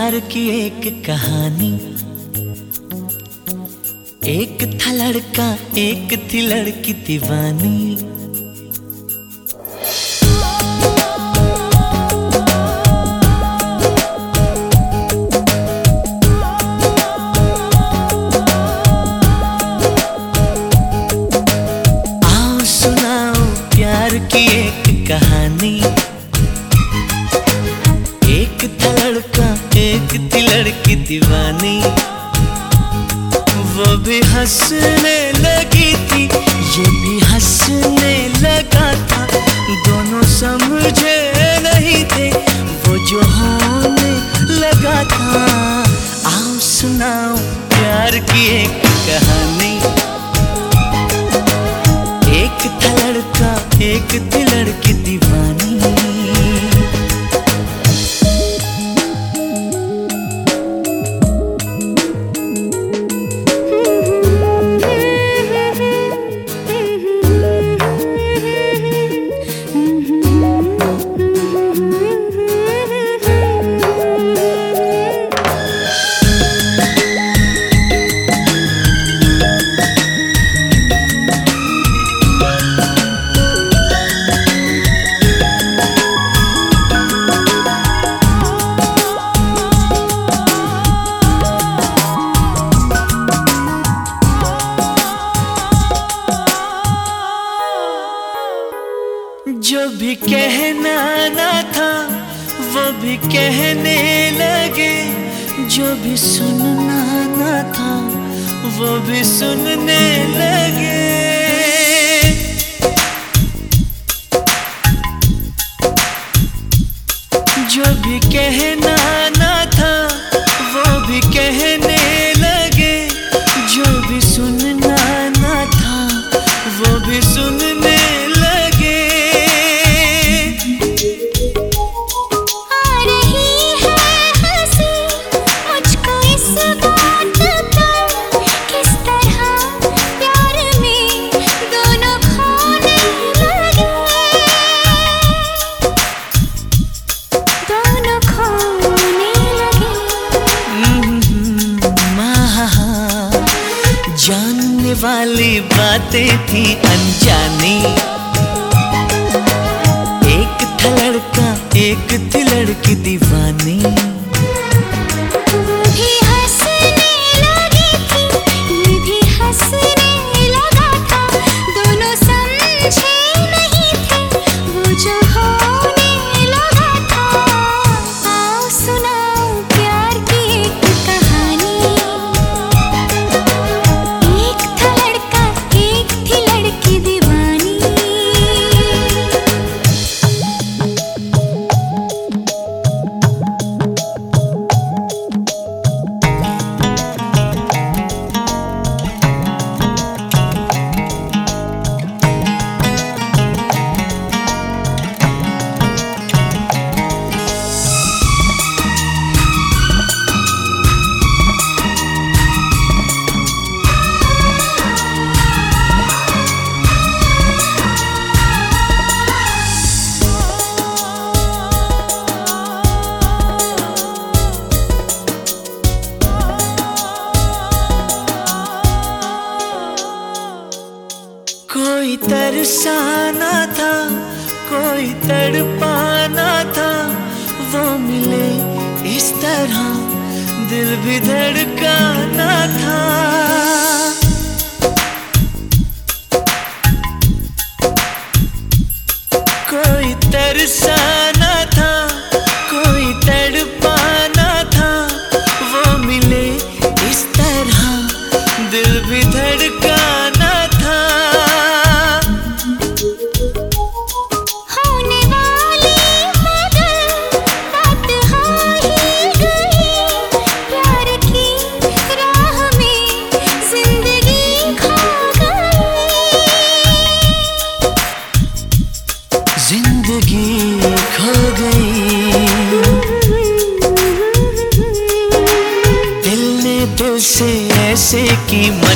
प्यार की एक कहानी। एक था लड़का, एक थी लड़की दीवानी। आओ सुनाओ प्यार की एक कहानी। एक था लड़का, एक थी लड़की दीवानी। वो भी हंसने लगी थी, ये भी हंसने लगा था। दोनों समझे नहीं थे, वो जो होने लगा था। आओ सुनाओ प्यार की एक कहानी। एक था लड़का, एक थी लड़की दीवानी। जो भी कहना ना था वो भी कहने लगे। जो भी सुनना ना था वो भी सुनने लगे। जो भी कहना ना था वो भी कहने लगे। जो भी सुनना ना था वो भी सुनने लगे। जानने वाली बातें थी अनजानी। एक था लड़का, एक थी लड़की दीवानी। भी हंसने लगी थी, ये भी हंसने लगा था। दोनों समझे नहीं थे, वो जो होने लगा था। आओ सुनाओ प्यार की एक कहानी। एक था लड़का, एक थी लड़की दीवानी। कोई तरसाना था, कोई तड़पाना था। वो मिले इस तरह दिल भी धड़काना था। कोई तरसाना था, कोई तड़पाना था। वो मिले इस तरह दिल भी धड़काना था। होने वाली मगर बात हो ही गई। प्यार की राह में जिंदगी खो गई। जिंदगी खो गई। दिल ने दिल से ऐसे की